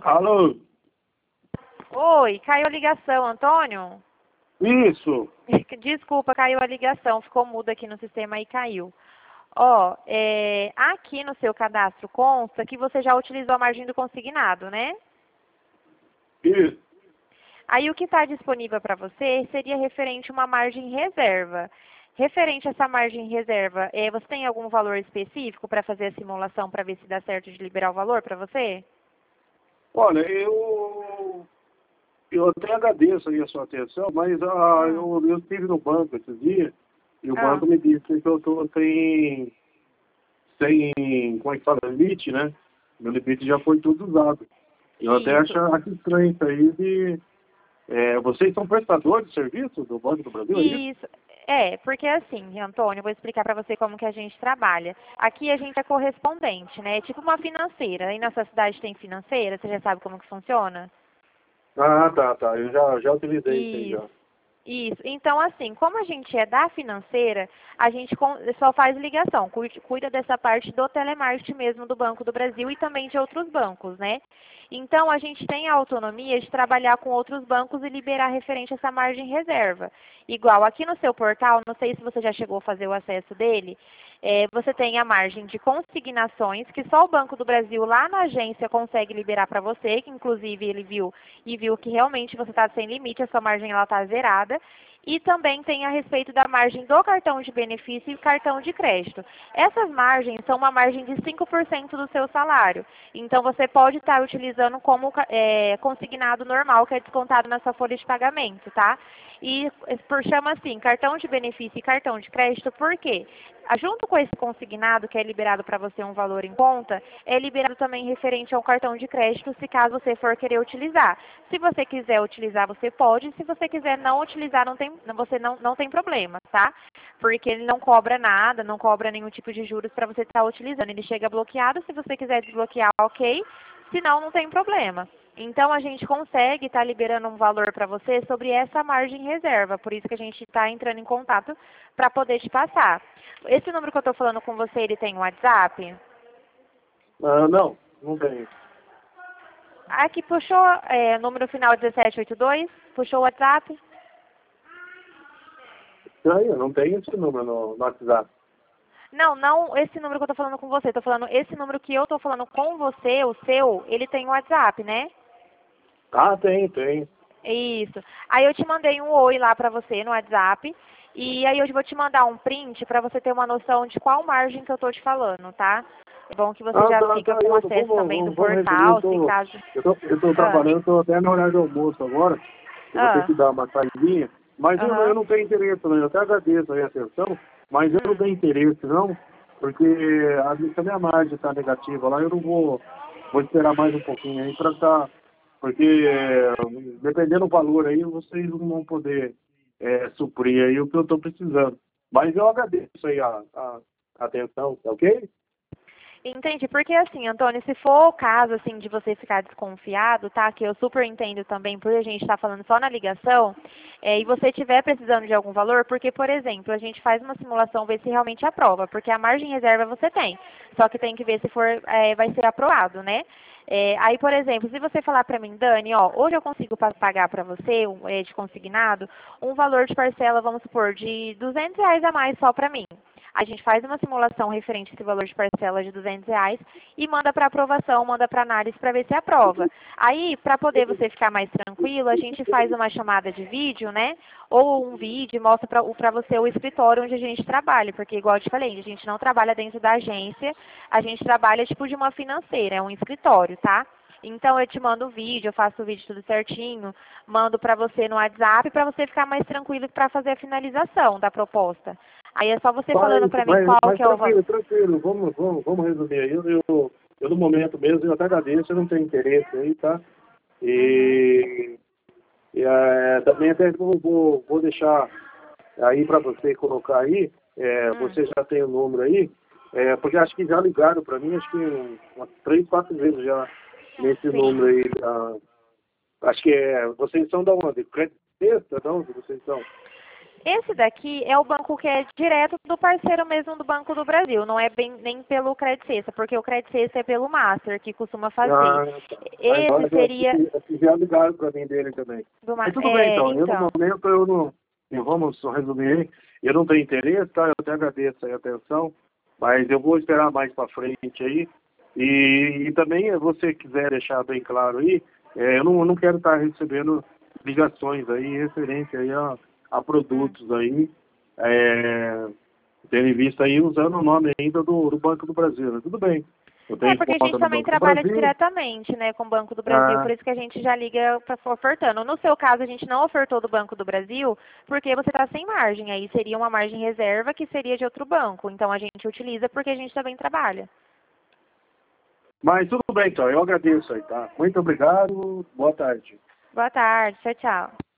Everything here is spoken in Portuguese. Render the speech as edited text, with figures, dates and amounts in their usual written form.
Alô? Oi, caiu a ligação, Antônio? Isso. Desculpa, caiu a ligação, ficou muda aqui no sistema e caiu. Ó, aqui no seu cadastro consta que você já utilizou a margem do consignado, né? Isso. Aí o que está disponível para você seria referente a uma margem reserva. Referente a essa margem reserva, você tem algum valor específico para fazer a simulação para ver se dá certo de liberar o valor para você? Olha, eu até agradeço aí a sua atenção, mas eu estive no banco esses dias e o Ah, banco me disse que eu estou sem, como é que fala, limite, né? Meu limite já foi tudo usado. Eu até isso. acho estranho isso aí vocês são prestadores de serviço do Banco do Brasil, é isso? Isso, porque assim, Antônio, eu vou explicar para você como que a gente trabalha. Aqui a gente é correspondente, né? É tipo uma financeira. Aí na sua cidade tem financeira, você já sabe como que funciona? Ah, tá. Eu já utilizei isso aí já. Isso. Isso. Então, assim, como a gente é da financeira, a gente só faz ligação, cuida dessa parte do telemarketing mesmo do Banco do Brasil e também de outros bancos, né? Então, a gente tem a autonomia de trabalhar com outros bancos e liberar referente a essa margem reserva. Igual aqui no seu portal, não sei se você já chegou a fazer o acesso dele, você tem a margem de consignações, que só o Banco do Brasil lá na agência consegue liberar para você, que inclusive ele viu que realmente você está sem limite, a sua margem está zerada. E também tem a respeito da margem do cartão de benefício e cartão de crédito. Essas margens são uma margem de 5% do seu salário. Então, você pode estar utilizando como consignado normal, que é descontado na sua folha de pagamento, tá? E chama assim, cartão de benefício e cartão de crédito, por quê? Junto com esse consignado, que é liberado para você um valor em conta, é liberado também referente ao cartão de crédito, se caso você for querer utilizar. Se você quiser utilizar, você pode. Se você quiser não utilizar, você não tem problema, tá? Porque ele não cobra nada, não cobra nenhum tipo de juros para você estar utilizando. Ele chega bloqueado, se você quiser desbloquear, ok. Se não, não tem problema. Então, a gente consegue estar liberando um valor para você sobre essa margem reserva. Por isso que a gente está entrando em contato para poder te passar. Esse número que eu estou falando com você, ele tem um WhatsApp? Não tenho. Aqui puxou, número final 1782, puxou o WhatsApp? Estranho, não tenho esse número no WhatsApp. Não esse número que eu estou falando com você. Estou falando esse número que eu estou falando com você, o seu, ele tem um WhatsApp, né? Ah, tem. Isso. Aí eu te mandei um oi lá para você no WhatsApp. E aí eu vou te mandar um print para você ter uma noção de qual margem que eu estou te falando, tá? É bom que você Ah, já tá, fica com acesso também do vamos resumir, portal, se caso... eu tô Ah, trabalhando, estou até no horário do almoço agora, eu vou ter que ah, dar uma saidinha, mas eu aham, não tenho interesse não, eu até agradeço aí a atenção, mas eu não hum. tenho interesse não, porque se a minha margem está negativa lá, eu não vou esperar mais um pouquinho aí para estar, porque dependendo do valor aí, vocês não vão poder suprir aí o que eu estou precisando. Mas eu agradeço aí a atenção, tá ok? Entendi, porque assim, Antônio, se for o caso, assim, de você ficar desconfiado, tá, que eu super entendo também, por a gente estar falando só na ligação, e você estiver precisando de algum valor, porque, por exemplo, a gente faz uma simulação, ver se realmente aprova, porque a margem reserva você tem, só que tem que ver se vai ser aprovado, né? Aí, por exemplo, se você falar para mim, Dani, ó, hoje eu consigo pagar para você, de consignado, um valor de parcela, vamos supor, de R$ 200 a mais só para mim. A gente faz uma simulação referente a esse valor de parcela de R$ 200 e manda para aprovação, manda para análise para ver se aprova. Aí, para poder você ficar mais tranquilo, a gente faz uma chamada de vídeo, né? Ou um vídeo e mostra para você o escritório onde a gente trabalha, porque igual eu te falei, a gente não trabalha dentro da agência, a gente trabalha tipo de uma financeira, é um escritório, tá? Então eu te mando o vídeo, eu faço o vídeo tudo certinho, mando para você no WhatsApp para você ficar mais tranquilo para fazer a finalização da proposta. Aí é só você falando para mim qual Mas que é o valor. tranquilo, vamos resumir aí. Eu, no momento mesmo, eu até agradeço, eu não tenho interesse aí, tá? Uhum, Também até vou deixar aí para você colocar aí, hum, você já tem o número aí, porque acho que já ligaram para mim, acho que umas 3, 4 vezes já nesse número sim. aí. Acho que vocês são da onde? Crédito Sexta, não? Vocês são? Esse daqui é o banco que é direto do parceiro mesmo do Banco do Brasil, não é bem nem pelo Credit Suisse, porque o Credit Suisse é pelo Master que costuma fazer. Tá. Agora Esse seria já ligaram para mim dele também. do Mas tudo bem, então. Eu, no então. momento, eu não... Vamos só resumir aí. Eu não tenho interesse, tá? Eu até agradeço aí a atenção, mas eu vou esperar mais para frente aí. E também, se você quiser deixar bem claro aí, eu não quero estar recebendo ligações aí referente aí a produtos aí, tendo em vista aí usando o nome ainda do Banco do Brasil, né? Tudo bem. Eu tenho Porque a conta gente no também Banco do trabalha Brasil. diretamente, né, com o Banco do Brasil, por isso que a gente já liga ofertando. No seu caso, a gente não ofertou do Banco do Brasil, porque você está sem margem, aí seria uma margem reserva que seria de outro banco. Então a gente utiliza porque a gente também trabalha. Mas tudo bem, então. Eu agradeço aí, tá? Muito obrigado. Boa tarde. Boa tarde, tchau, tchau.